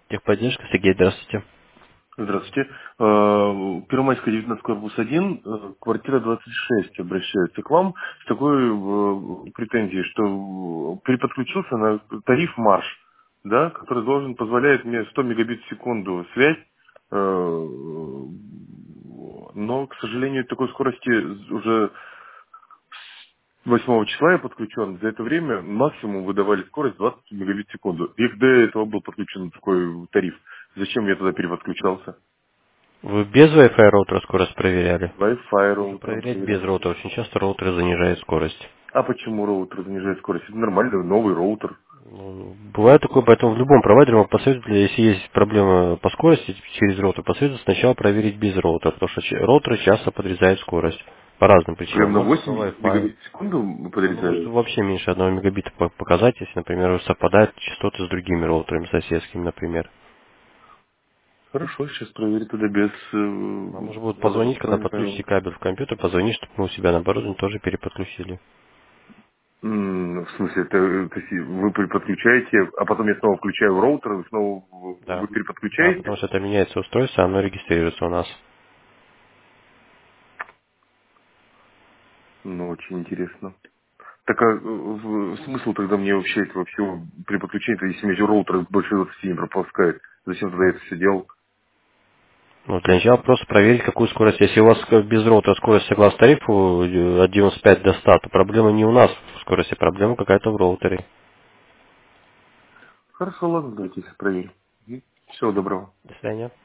Техподдержка, Сергей, здравствуйте. Здравствуйте. Первомайская, 19, корпус 1, квартира 26. Обращаются к вам с такой претензией, что переподключился на тариф Марш, да, который позволяет мне 100 мегабит в секунду связь, но, к сожалению, такой скорости уже 8 числа я подключен. За это время максимум выдавали скорость 20 мегабит в секунду. И до этого был подключен такой тариф. Зачем я тогда переподключался? Вы без Wi-Fi роутера скорость проверяли? Wi-Fi Нужно роутером проверять без проверял. роутера. Очень часто роутеры занижают скорость. А почему роутер занижает скорость? Это нормально, новый роутер. Ну, бывает такое, поэтому в любом провайдере вам посоветуют, если есть проблема по скорости через роутер, посоветуют сначала проверить без роутера, потому что роутеры часто подрезают скорость по разным причинам. Прям на Может по 8 Wi-Fi. мегабит в секунду Оно может подрезает? вообще меньше 1 мегабита показать, если, например, совпадают частоты с другими роутерами, соседскими, например. Хорошо, сейчас проверю тогда без Вам нужно будет позвонить, когда Wi-Fi подключите роутера. кабель в компьютер, позвонить, чтобы мы у себя на оборудовании тоже переподключили. В смысле, то есть вы подключаете, а потом я снова включаю роутер, и снова вы Да. Да, потому переподключаете? что это меняется устройство, оно регистрируется у нас. Ну, очень интересно. Так а смысл тогда мне вообще этого всего при подключении, если мне роутер больше 20 не пропускает, зачем тогда я это все делал? Ну, для начала просто проверить, какую скорость. Если у вас без роутера скорость согласно тарифу от 95 до 100, то проблема не у нас в скорости, проблема какая-то в роутере. Хорошо, ладно, давайте проверим. Всего доброго. До свидания.